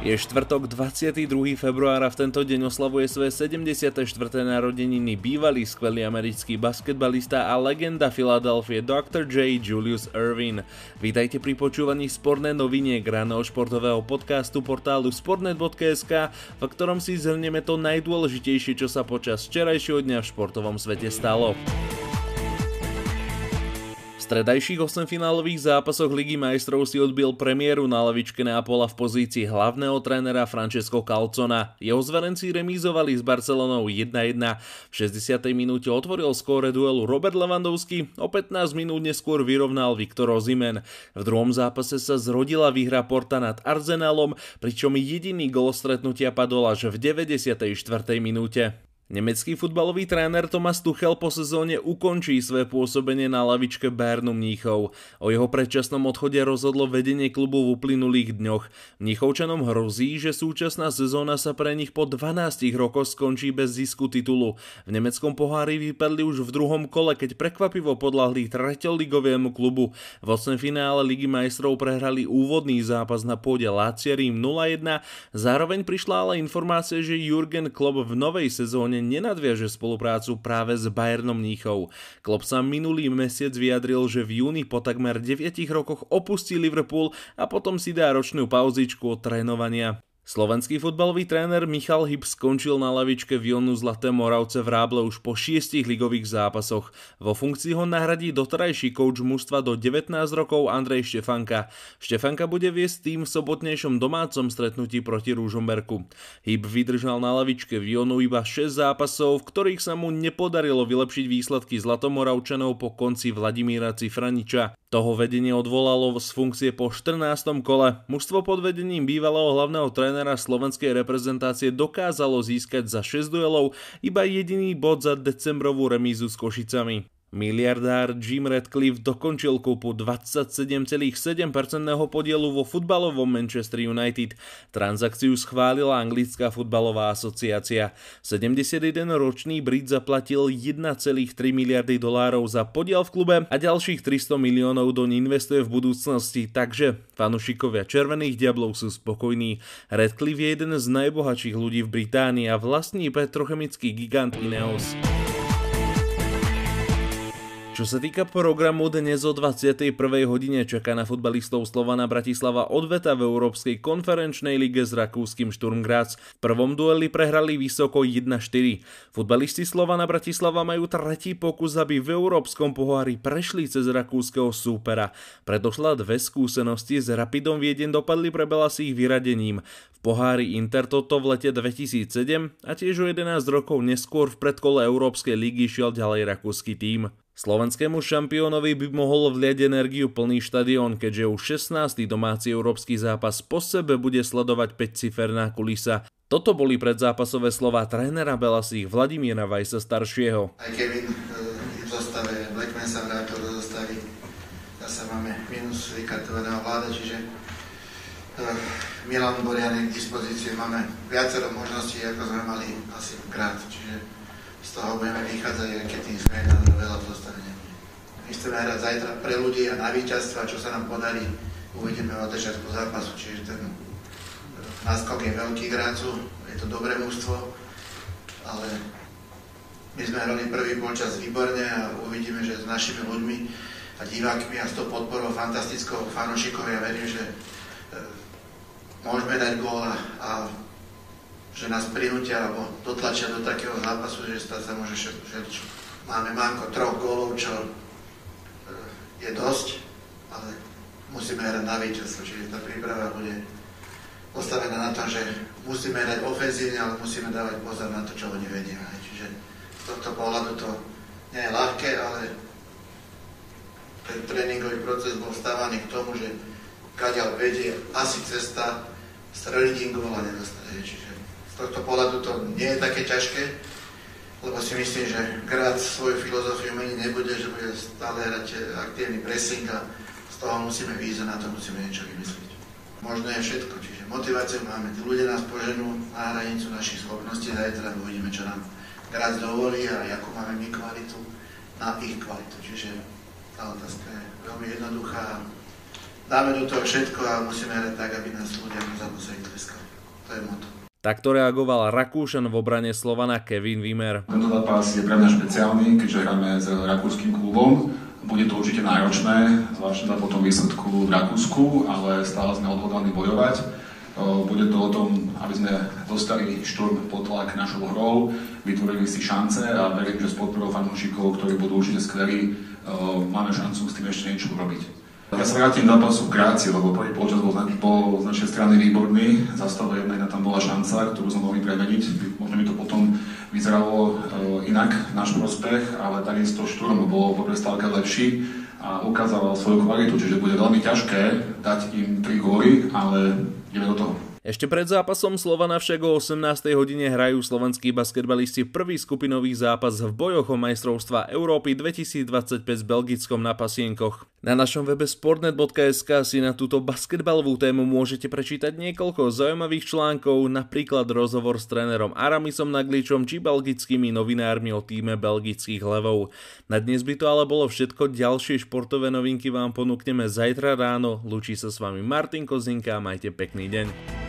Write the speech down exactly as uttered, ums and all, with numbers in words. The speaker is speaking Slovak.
Je štvrtok dvadsiateho druhého februára, v tento deň oslavuje svoje sedemdesiate štvrté narodeniny bývalý skvelý americký basketbalista a legenda Filadelfie doktor J. Julius Erving. Vítajte pri počúvaní sportné noviniek ranného športového podcastu portálu sportnet bodka es ká, v ktorom si zhrnieme to najdôležitejšie, čo sa počas včerajšieho dňa v športovom svete stalo. V stredajších osemfinálových zápasoch Ligy majstrov si odbil premiéru na lavičke Neapola v pozícii hlavného trénera Francesco Calzona. Jeho zverenci remízovali s Barcelonou jedna jedna. V šesťdesiatej minúte otvoril skóre duelu Robert Lewandowski, o pätnásť minút neskôr vyrovnal Viktor Osimhen. V druhom zápase sa zrodila výhra Porta nad Arsenalom, pričom jediný gól stretnutia padol až v deväťdesiatej štvrtej minúte. Nemecký futbalový tréner Thomas Tuchel po sezóne ukončí svoje pôsobenie na lavičke Bayernu Mníchov. O jeho predčasnom odchode rozhodlo vedenie klubu v uplynulých dňoch. Mníchovčanom hrozí, že súčasná sezóna sa pre nich po dvanástich rokoch skončí bez zisku titulu. V nemeckom pohári vypadli už v druhom kole, keď prekvapivo podľahli treťoligovému klubu. V osemfinále Ligy majstrov prehrali úvodný zápas na pôde Lazia Rím nula jedna. Zároveň prišla ale informácia, že Jürgen Klopp v novej sezóne nenadviaže spoluprácu práve s Bayernom Mníchov. Klopp sa minulý mesiac vyjadril, že v júni po takmer deviatich rokoch opustí Liverpool a potom si dá ročnú pauzičku od trénovania. Slovenský futbalový tréner Michal Hip skončil na lavičke v Jonu Zlaté Moravce v Ráble už po šiestich ligových zápasoch. Vo funkcii ho nahradí doterajší kouč mužstva do devätnásť rokov Andrej Štefanka. Štefanka bude viesť tým v sobotnejšom domácom stretnutí proti Ružomberku. Hip vydržal na lavičke v Jonu iba šesť zápasov, v ktorých sa mu nepodarilo vylepšiť výsledky Zlatomoravčanov po konci Vladimíra Cifraniča. Toho vedenie odvolalo z funkcie po štrnástom kole. Mužstvo pod vedením bývalého hlavného trénera slovenskej reprezentácie dokázalo získať za šesť duelov iba jediný bod za decembrovú remízu s Košicami. Miliardár Jim Ratcliffe dokončil kúpu dvadsaťsedem celá sedem percent podielu vo futbalovom Manchester United. Transakciu schválila anglická futbalová asociácia. sedemdesiatjedenročný Brit zaplatil jeden celá tri miliardy dolárov za podiel v klube a ďalších tristo miliónov doň investuje v budúcnosti, takže fanúšikovia Červených diablov sú spokojní. Ratcliffe je jeden z najbohatších ľudí v Británii a vlastní petrochemický gigant Ineos. Čo sa týka programu, dnes o dvadsiatej prvej hodine čaká na futbalistov Slovana Bratislava odveta v Európskej konferenčnej lige s rakúskym Sturm Graz. V prvom dueli prehrali vysoko jedna štyri. Futbalisti Slovana Bratislava majú tretí pokus, aby v Európskom pohári prešli cez rakúskeho súpera. Predošla dve skúsenosti s Rapidom Viedeň dopadli pre belasých vyradením. V pohári Intertoto v lete dvetisícsedem a tiež o jedenásť rokov neskôr v predkole Európskej ligy šiel ďalej rakúsky tím. Slovenskému šampiónovi by mohol vliať energiu plný štadión, keďže už šestnásty domáci európsky zápas po sebe bude sledovať päťciferná kulisa. Toto boli predzápasové slová trénera belasých Vladimíra Vajsa staršieho. Aj Kevin je v zostave, Blackman sa vrátil do zostavy, zase máme minus vykartovaného vláda, čiže Milan Borianek k dispozícii, máme viacero možností, ako sme mali asi krát, čiže z toho budeme vychádzať, aj keď tým sme na veľa v zostave nebude. My chceme hrať zajtra pre ľudí a na víťazstva, čo sa nám podarí, uvidíme od začiatku zápasu, čiže ten náskok je veľký k Grácu, je to dobré mužstvo, ale my sme hrali prvý polčas výborne a uvidíme, že s našimi ľuďmi a divákmi a s tou podporou fantastickou fanúšikov, ja verím, že e, môžeme dať gól a, a že nás prinútia alebo dotlačia do takého zápasu, že stať sa môže všetko. Máme manko troch gólov, čo je dosť, ale musíme hrať na víťazstvo, čiže tá príprava bude postavená na tom, že musíme hrať ofenzívne, ale musíme dávať pozor na to, čo oni vedia. Čiže z tohto pohľadu to nie je ľahké, ale ten tréningový proces bol stávaný k tomu, že kadiaľ vedie asi cesta streliť im gól a nedostať. Čiže z tohto pohľadu to nie je také ťažké, lebo si myslím, že Graz svoju filozofiu meniť nebude, že bude stále hrať aktívny pressing a z toho musíme výjsť a na to musíme niečo vymyslieť. Možno je všetko, čiže motiváciu máme, tí ľudia nás poženú na hranicu našich schopností, zajtra uvidíme, čo nám Graz dovolí a akú máme my kvalitu na ich kvalitu. Čiže tá otázka je veľmi jednoduchá. Dáme do toho všetko a musíme hrať tak, aby nás ľudia nezamuseli tleskali. To je moto. Takto reagoval Rakúšan v obrane Slovana Kevin Wimmer. Tento zápas je pre mňa špeciálny, keďže hráme s rakúskym klubom. Bude to určite náročné, zvláštne po tom výsledku v Rakúsku, ale stále sme odhodlaní bojovať. Bude to o tom, aby sme dostali Šturm pod tlak našou hrou, vytvorili si šance a verím, že s podporou fanúšikov, ktorí budú určite skvelí, máme šancu s tým ešte niečo urobiť. Ja sa vrátim do zápasu v Gráci, lebo prvý polčas bol, bol z našej strany výborný. Za stavu jedna jedna tam bola šanca, ktorú sme mohli premeniť. Možno by to potom vyzeralo uh, inak v náš prospech, ale takisto Šturm bol po prestávke lepší a ukázal svoju kvalitu, čiže bude veľmi ťažké dať im tri góly, ale ideme do toho. Ešte pred zápasom Slovana však o osemnástej hodine hrajú slovenskí basketbalisti prvý skupinový zápas v bojoch o majstrovstvá Európy dvetisícdvadsaťpäť s Belgickom na Pasienkoch. Na našom webe sportnet bodka es ká si na túto basketbalovú tému môžete prečítať niekoľko zaujímavých článkov, napríklad rozhovor s trénerom Aramisom Nagličom či belgickými novinármi o tíme belgických levov. Na dnes by to ale bolo všetko, ďalšie športové novinky vám ponúkneme zajtra ráno. Lúči sa s vami Martin Kozinka a majte pekný deň.